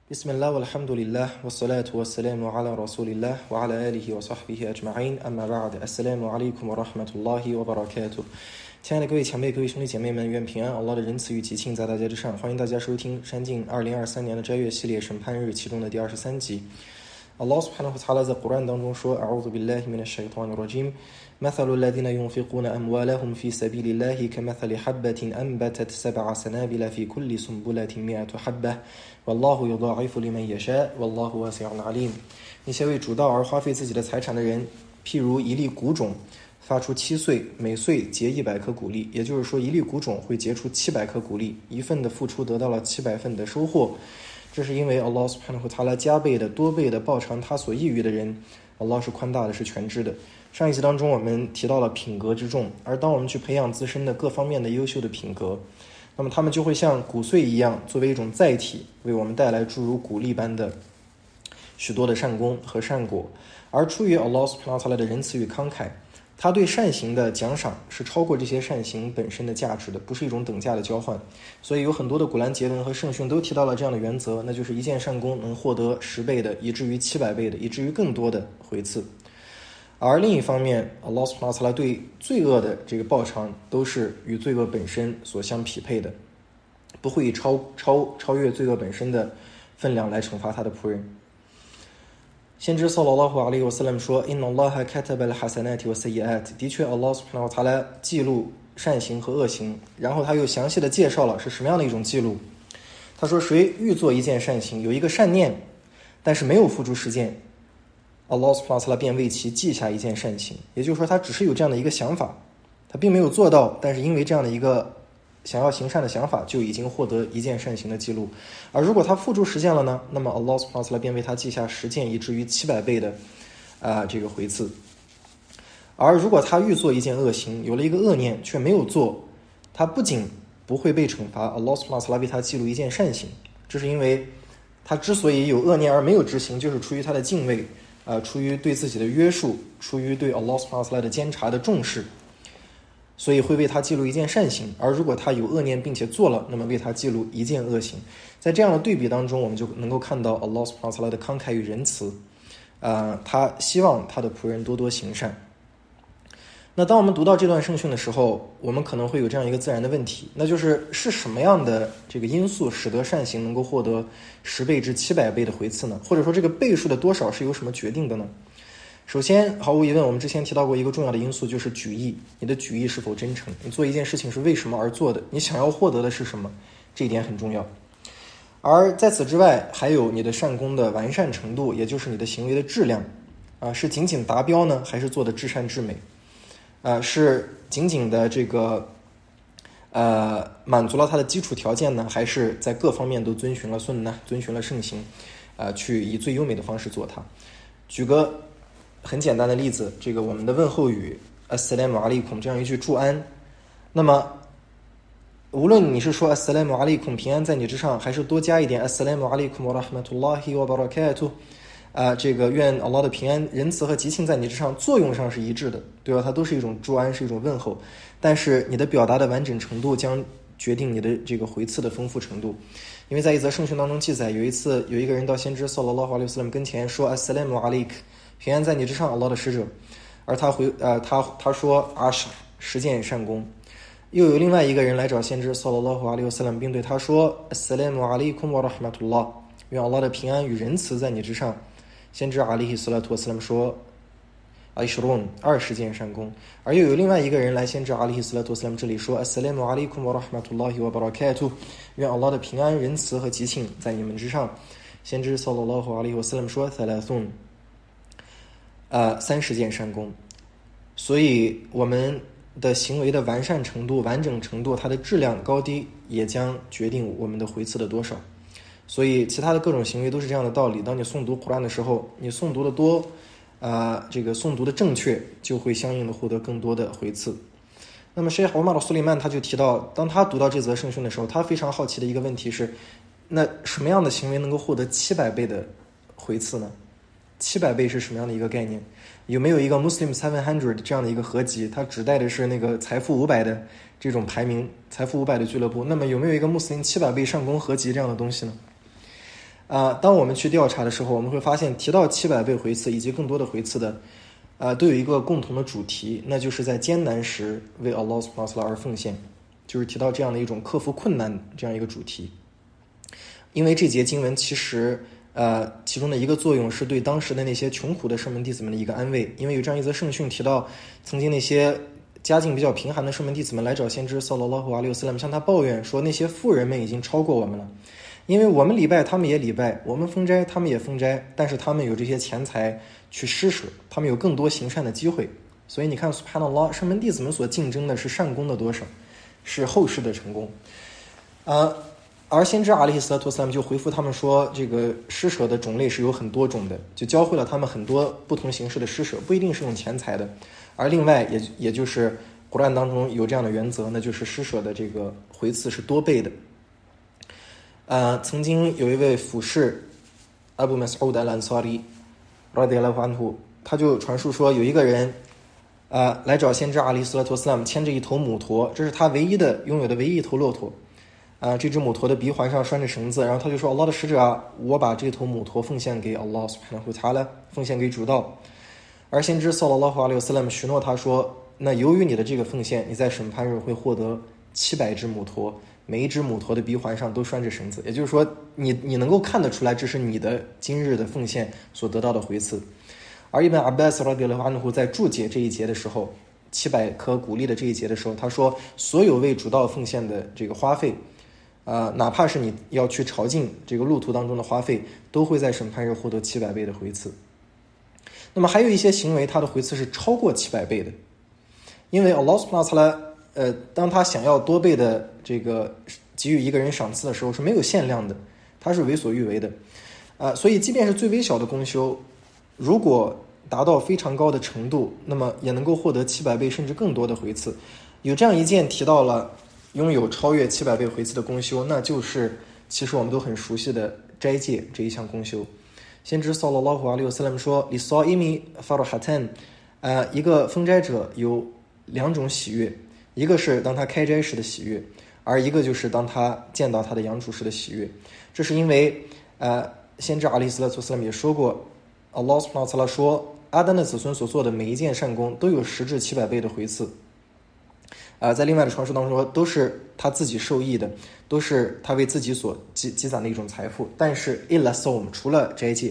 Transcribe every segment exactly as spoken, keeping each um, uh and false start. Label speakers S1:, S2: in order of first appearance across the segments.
S1: بسم الله والحمد لله والصلاة والسلام على رسول الله وعلى آله وصحبه أجمعين أما بعد السلام عليكم ورحمة الله وبركاته。亲爱的各位前辈、各位兄弟姐妹们，愿平安，Allah的仁慈与吉庆在大家之上。欢迎大家收听山境二零二三年的斋月系列审判日其中的第二十三集。Allah سبحانه وتعالى在古兰当中说 أعوذ بالله من الشيطان الرجيم مثل الذين ينفقون أموالهم في سبيل الله كمثل حبة أنبتت سبع سنابل في كل سنبلة مئة حبة والله يضاعف لمن يشاء والله واسع عليم。那些为主道而花费自己的财产的人，譬如一粒谷种发出七穗，每穗结一百颗谷粒，也就是说一粒谷种会结出七百颗谷粒，一份的付出得到了七百份的收获。这是因为 Allah subhanahu wa ta'ala 加倍的多倍的报偿他所抑郁的人。 Allah 是宽大的，是全知的。上一集当中我们提到了品格之重，而当我们去培养自身的各方面的优秀的品格，那么他们就会像谷穗一样，作为一种载体，为我们带来诸如谷粒般的许多的善功和善果。而出于 Allah subhanahu wa ta'ala 的仁慈与慷慨，他对善行的奖赏是超过这些善行本身的价值的，不是一种等价的交换。所以有很多的古兰结文和圣训都提到了这样的原则，那就是一件善功能获得十倍的，以至于七百倍的，以至于更多的回赐。而另一方面 Allah subhanahu wa ta'ala 对罪恶的这个报偿都是与罪恶本身所相匹配的，不会以超超超越罪恶本身的分量来惩罚他的仆人。先知 sallallahu alaihi wasallam 说 Inna Allah kataba al-hasanati wa-sayyi'at， 的确 Allah subhanahu wa ta'ala 记录善行和恶行，然后他又详细的介绍了是什么样的一种记录。他说谁欲做一件善行，有一个善念，但是没有付诸实践， Allah subhanahu wa ta'ala 便为其记下一件善行。也就是说他只是有这样的一个想法，他并没有做到，但是因为这样的一个想要行善的想法，就已经获得一件善行的记录。而如果他付诸实践了呢，那么 Allah subhanahu wa ta'ala 便为他记下实践以至于七百倍的啊、呃、这个回赐。而如果他欲做一件恶行，有了一个恶念却没有做，他不仅不会被惩罚， Allah subhanahu wa ta'ala 为他记录一件善行。这是因为他之所以有恶念而没有执行，就是出于他的敬畏，呃，出于对自己的约束，出于对 Allah subhanahu wa ta'ala 的监察的重视，所以会为他记录一件善行。而如果他有恶念并且做了，那么为他记录一件恶行。在这样的对比当中，我们就能够看到 Allah subhanahu wa ta'ala 的慷慨与仁慈，呃，他希望他的仆人多多行善。那当我们读到这段圣训的时候，我们可能会有这样一个自然的问题，那就是是什么样的这个因素使得善行能够获得十倍至七百倍的回赐呢？或者说这个倍数的多少是由什么决定的呢？首先，毫无疑问，我们之前提到过一个重要的因素，就是举意。你的举意是否真诚？你做一件事情是为什么而做的？你想要获得的是什么？这一点很重要。而在此之外，还有你的善功的完善程度，也就是你的行为的质量，啊、呃，是仅仅达标呢，还是做的至善至美？啊、呃，是仅仅的这个呃满足了它的基础条件呢，还是在各方面都遵循了顺呢，遵循了圣行，啊、呃，去以最优美的方式做它？举个很简单的例子，这个我们的问候语 Assalamu alaikum 这样一句祝安，那么无论你是说 Assalamu alaikum 平安在你之上，还是多加一点 Assalamu alaikum wa rahmatullahi wa barakatuh， 啊、呃，这个愿 Allah 的平安仁慈和吉庆在你之上，作用上是一致的，对吧？它都是一种祝安，是一种问候，但是你的表达的完整程度将决定你的这个回赐的丰富程度。因为在一则圣训当中记载，有一次有一个人到先知 sallallahu alaihi wasallam 跟前说 Assalamu alaikum平安在你之上 Allah 的使者，而他回呃他他说阿什十件善功。又有另外一个人来找先知 sallallahu alaihi wasallam 并对他说 Assalamu alaikum wa rahmatullah 愿 Allah 的平安与仁慈在你之上。先知 alaihi salatu wasallam 说 Aishrun 二十件善功。而又有另外一个人来先知 alaihi salatu wasallam 这里说 Assalamu alaikum wa rahmatullahi wa barakatuh 愿 Allah 的平安仁慈和吉庆在你们之上。先知 sallallahu alaihi wasallam 说 Thalathun呃，三十件善功。所以我们的行为的完善程度、完整程度，它的质量高低也将决定我们的回赐的多少。所以其他的各种行为都是这样的道理。当你诵读古兰的时候，你诵读的多，呃，这个诵读的正确，就会相应的获得更多的回赐。那么Shaykh Omar苏利曼他就提到，当他读到这则圣训的时候，他非常好奇的一个问题是，那什么样的行为能够获得七百倍的回赐呢？七百倍是什么样的一个概念？有没有一个 Muslim seven hundred 这样的一个合集？它指代的是那个财富五百的这种排名，财富五百的俱乐部。那么有没有一个穆斯林七百倍上攻合集这样的东西呢？ 啊、呃，当我们去调查的时候，我们会发现提到七百倍回赐以及更多的回赐的，呃，都有一个共同的主题，那就是在艰难时为 Allah subhanahu wa taala 而奉献，就是提到这样的一种克服困难这样一个主题。因为这节经文其实呃，其中的一个作用是对当时的那些穷苦的圣门弟子们的一个安慰，因为有这样一则圣训提到，曾经那些家境比较贫寒的圣门弟子们来找先知 sallallahu alaihi wasallam， 向他抱怨说那些富人们已经超过我们了，因为我们礼拜他们也礼拜，我们封斋他们也封斋，但是他们有这些钱财去施舍，他们有更多行善的机会。所以你看 subhanallah， 圣门弟子们所竞争的是善功的多少，是后世的成功。呃，而先知阿里斯特斯拉姆就回复他们说，这个施舍的种类是有很多种的，就教会了他们很多不同形式的施舍，不一定是用钱财的。而另外也也就是古兰当中有这样的原则，那就是施舍的这个回赐是多倍的。呃，曾经有一位俯视阿布马苏德兰萨里拉迪拉欢呼，他就传述说，有一个人呃来找先知阿里斯特斯拉姆，牵着一头母驼，这是他唯一的拥有的唯一一头骆驼。啊、呃，这只母驼的鼻环上拴着绳子，然后他就说 Allah 的使者啊，我把这头母驼奉献给 Allah subhanahu wa taala， 奉献给主道。而先知 sallallahu alaihi wasallam 许诺他说，那由于你的这个奉献，你在审判日会获得七百只母驼，每一只母驼的鼻环上都拴着绳子，也就是说你你能够看得出来，这是你的今日的奉献所得到的回赐。而Ibn Abbas radiyallahu anhu在注解这一节的时候，七百颗谷粒的这一节的时候，他说所有为主道奉献的这个花费，呃，哪怕是你要去朝觐这个路途当中的花费，都会在审判日获得七百倍的回赐。那么还有一些行为，它的回赐是超过七百倍的，因为 Allah subhanahu wa taala， 呃，当他想要多倍的这个给予一个人赏赐的时候是没有限量的，他是为所欲为的，呃，所以即便是最微小的功修，如果达到非常高的程度，那么也能够获得七百倍甚至更多的回赐。有这样一件提到了拥有超越七百倍回赐的功修，那就是其实我们都很熟悉的斋戒这一项功修。先知 sallallahu alaihi wasallam 说 Li-sa'imi farahatan， 呃，一个封斋者有两种喜悦，一个是当他开斋时的喜悦，而一个就是当他见到他的养主时的喜悦。这是因为呃，先知阿里斯拉图斯拉姆也说过， Allah subhanahu wa taala 说，阿丹的子孙所做的每一件善功都有十至七百倍的回赐。呃，在另外的传说当中说，都是他自己受益的，都是他为自己所积积攒的一种财富。但是 illa sawm 除了斋戒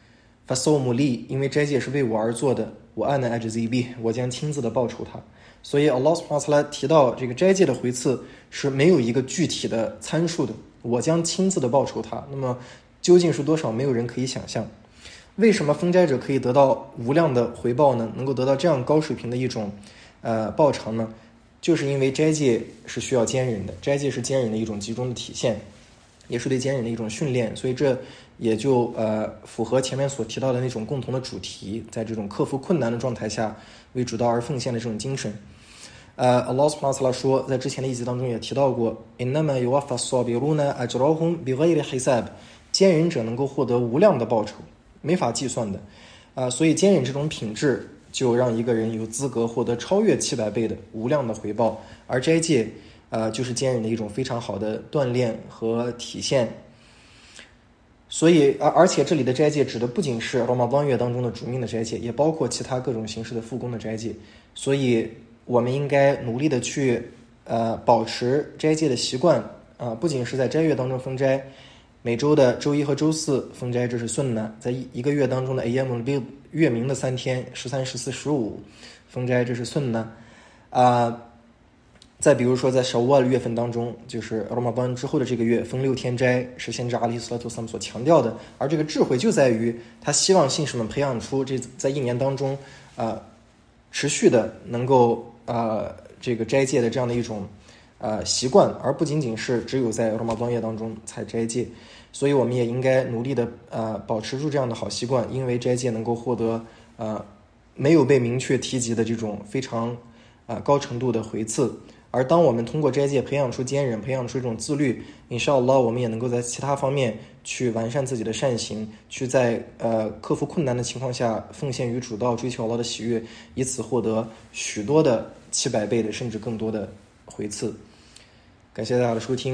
S1: fa sawmu li， 因为斋戒是为我而做的，我ana ajzi bi， 我将亲自的报酬他。所以 Allah subhanahu wa taala 提到这个斋戒的回赐是没有一个具体的参数的，我将亲自的报酬他。那么究竟是多少，没有人可以想象。为什么封斋者可以得到无量的回报呢？能够得到这样高水平的一种呃报偿呢？就是因为斋戒是需要坚忍的，斋戒是坚忍的一种集中的体现，也是对坚忍的一种训练，所以这也就呃符合前面所提到的那种共同的主题，在这种克服困难的状态下为主道而奉献的这种精神。呃 Allah subhanahu wa taala 说，在之前的一集当中也提到过 إنما يوفى الصابرون أجرهم بغير حساب， 坚忍者能够获得无量的报酬，没法计算的。呃，所以坚忍这种品质就让一个人有资格获得超越七百倍的无量的回报，而斋戒，呃，就是坚忍的一种非常好的锻炼和体现。所以，而而且这里的斋戒指的不仅是罗马邦月当中的主命的斋戒，也包括其他各种形式的复工的斋戒。所以，我们应该努力的去，呃，保持斋戒的习惯啊、呃，不仅是在斋月当中封斋。每周的周一和周四封斋，这是顺呢，在一个月当中的 ayyamul bid 月明的三天，十三、十四、十五封斋，这是顺呢。啊、呃，再比如说在小沃月份当中，就是罗马班之后的这个月封六天斋，是先知阿里斯拉图萨姆所强调的。而这个智慧就在于他希望信士们培养出这在一年当中，呃，持续的能够呃这个斋戒的这样的一种。呃，习惯，而不仅仅是只有在罗马邦月当中才斋戒，所以我们也应该努力的呃保持住这样的好习惯，因为斋戒能够获得呃没有被明确提及的这种非常呃高程度的回赐。而当我们通过斋戒培养出坚忍，培养出一种自律，insha Allah，我们也能够在其他方面去完善自己的善行，去在呃克服困难的情况下奉献于主道，追求Allah的喜悦，以此获得许多的七百倍的甚至更多的回赐。感谢大家的收听，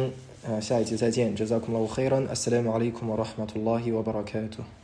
S1: 呃，下一集再见。Jazakumullahu khairan. Assalamu alaikum wa rahmatullahi wa barakatuh.